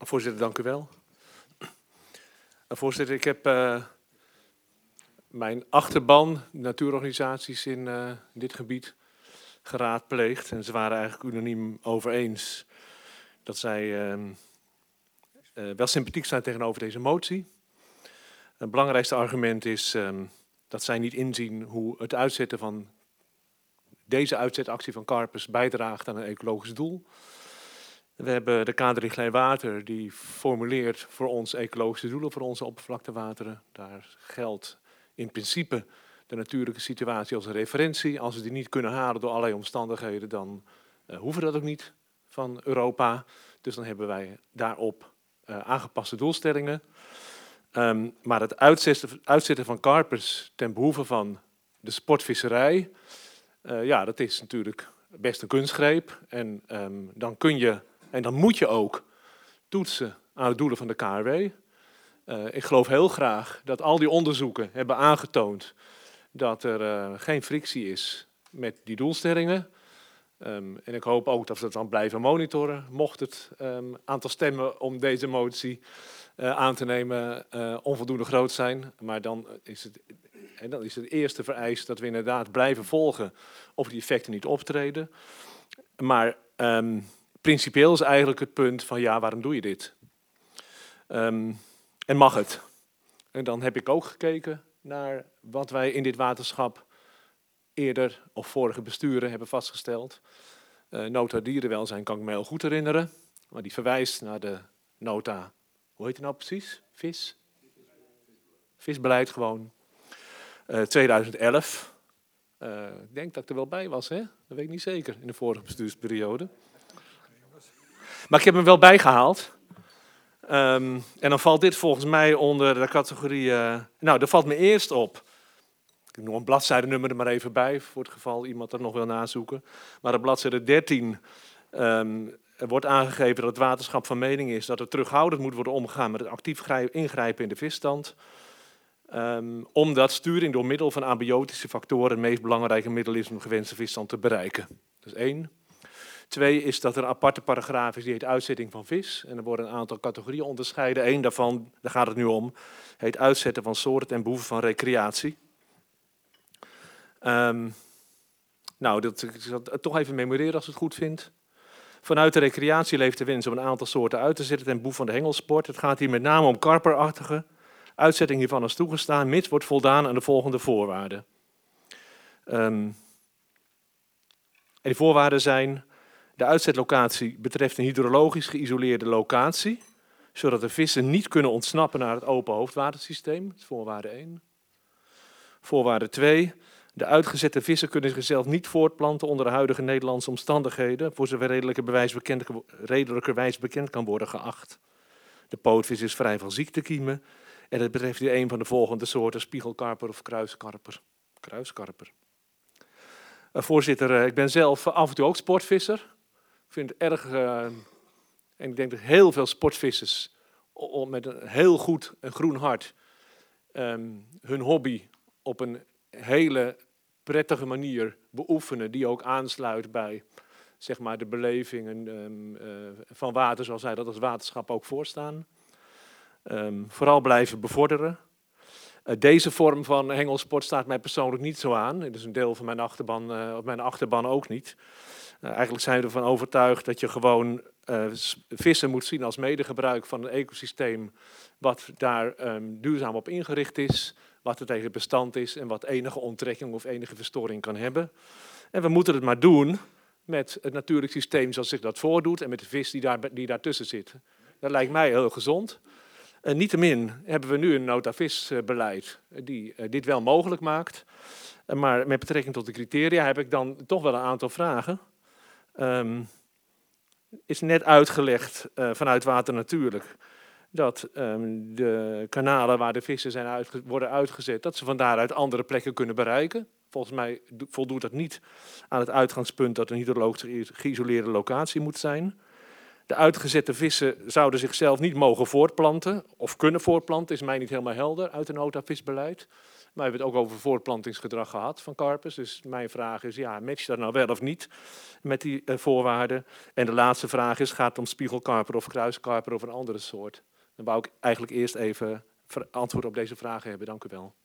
Voorzitter, dank u wel. Voorzitter, ik heb mijn achterban, natuurorganisaties in dit gebied, geraadpleegd. En ze waren eigenlijk unaniem over eens dat zij wel sympathiek zijn tegenover deze motie. Het belangrijkste argument is dat zij niet inzien hoe het uitzetten van deze uitzetactie van karpers bijdraagt aan een ecologisch doel. We hebben de kaderrichtlijn water die formuleert voor ons ecologische doelen voor onze oppervlaktewateren. Daar geldt in principe de natuurlijke situatie als een referentie. Als we die niet kunnen halen door allerlei omstandigheden, dan hoeven we dat ook niet van Europa. Dus dan hebben wij daarop aangepaste doelstellingen. Maar het uitzetten van karpers ten behoeve van de sportvisserij, ja, dat is natuurlijk best een kunstgreep. En dan kun je en dan moet je ook toetsen aan de doelen van de KRW. Ik geloof heel graag dat al die onderzoeken hebben aangetoond dat er geen frictie is met die doelstellingen. En ik hoop ook dat we dat dan blijven monitoren. Mocht het aantal stemmen om deze motie aan te nemen onvoldoende groot zijn. Maar dan is het eerste vereist dat we inderdaad blijven volgen of die effecten niet optreden. Maar principieel is eigenlijk het punt van ja, waarom doe je dit? En mag het? En dan heb ik ook gekeken naar wat wij in dit waterschap eerder of vorige besturen hebben vastgesteld. Nota dierenwelzijn kan ik me heel goed herinneren. Maar die verwijst naar de nota, hoe heet die nou precies? Visbeleid gewoon. 2011. Ik denk dat ik er wel bij was, hè? Dat weet ik niet zeker, in de vorige bestuursperiode. Maar ik heb hem wel bijgehaald. En dan valt dit volgens mij onder de categorie... nou, dat valt me eerst op. Ik noem een bladzijdenummer er maar even bij, voor het geval iemand dat nog wil nazoeken. Maar op bladzijde 13 wordt aangegeven dat het waterschap van mening is dat er terughoudend moet worden omgegaan met het actief ingrijpen in de visstand. Omdat sturing door middel van abiotische factoren het meest belangrijke middel is om de gewenste visstand te bereiken. Dat is 1. 2 is dat er een aparte paragraaf is die heet uitzetting van vis. En er worden een aantal categorieën onderscheiden. Eén daarvan, daar gaat het nu om, heet uitzetten van soorten ten behoeve van recreatie. Nou, ik zal het toch even memoreren als u het goed vindt. Vanuit de recreatie leeft de wens om een aantal soorten uit te zetten ten behoeve van de hengelsport. Het gaat hier met name om karperachtige. Uitzetting hiervan is toegestaan, mits wordt voldaan aan de volgende voorwaarden. En die voorwaarden zijn: de uitzetlocatie betreft een hydrologisch geïsoleerde locatie, zodat de vissen niet kunnen ontsnappen naar het open hoofdwatersysteem. Dat is voorwaarde 1. Voorwaarde 2. De uitgezette vissen kunnen zichzelf niet voortplanten onder de huidige Nederlandse omstandigheden, voor zover redelijkerwijs bekend kan worden geacht. De pootvis is vrij van ziektekiemen en het betreft hier een van de volgende soorten: spiegelkarper of kruiskarper. Voorzitter, ik ben zelf af en toe ook sportvisser. Ik vind het erg, en ik denk dat heel veel sportvissers met een heel goed en groen hart hun hobby op een hele prettige manier beoefenen, die ook aansluit bij zeg maar, de belevingen van water zoals wij dat als waterschap ook voorstaan. Vooral blijven bevorderen. Deze vorm van hengelsport staat mij persoonlijk niet zo aan. Het is een deel van mijn achterban ook niet. Eigenlijk zijn we ervan overtuigd dat je gewoon vissen moet zien als medegebruik van een ecosysteem wat daar duurzaam op ingericht is, wat er tegen bestand is en wat enige onttrekking of enige verstoring kan hebben. En we moeten het maar doen met het natuurlijk systeem zoals zich dat voordoet en met de vis die daartussen zit. Dat lijkt mij heel gezond. Niettemin hebben we nu een nota visbeleid die dit wel mogelijk maakt. Maar met betrekking tot de criteria heb ik dan toch wel een aantal vragen. Is net uitgelegd vanuit Water Natuurlijk dat de kanalen waar de vissen worden uitgezet, dat ze van daaruit andere plekken kunnen bereiken. Volgens mij voldoet dat niet aan het uitgangspunt dat een hydrologisch geïsoleerde locatie moet zijn. De uitgezette vissen zouden zichzelf niet mogen voortplanten of kunnen voortplanten, is mij niet helemaal helder uit de nota visbeleid. we hebben het ook over voortplantingsgedrag gehad van karpers. Dus mijn vraag is, ja, matcht dat nou wel of niet met die voorwaarden? En de laatste vraag is, gaat het om spiegelkarper of kruiskarper of een andere soort? Dan wou ik eigenlijk eerst even antwoord op deze vragen hebben. Dank u wel.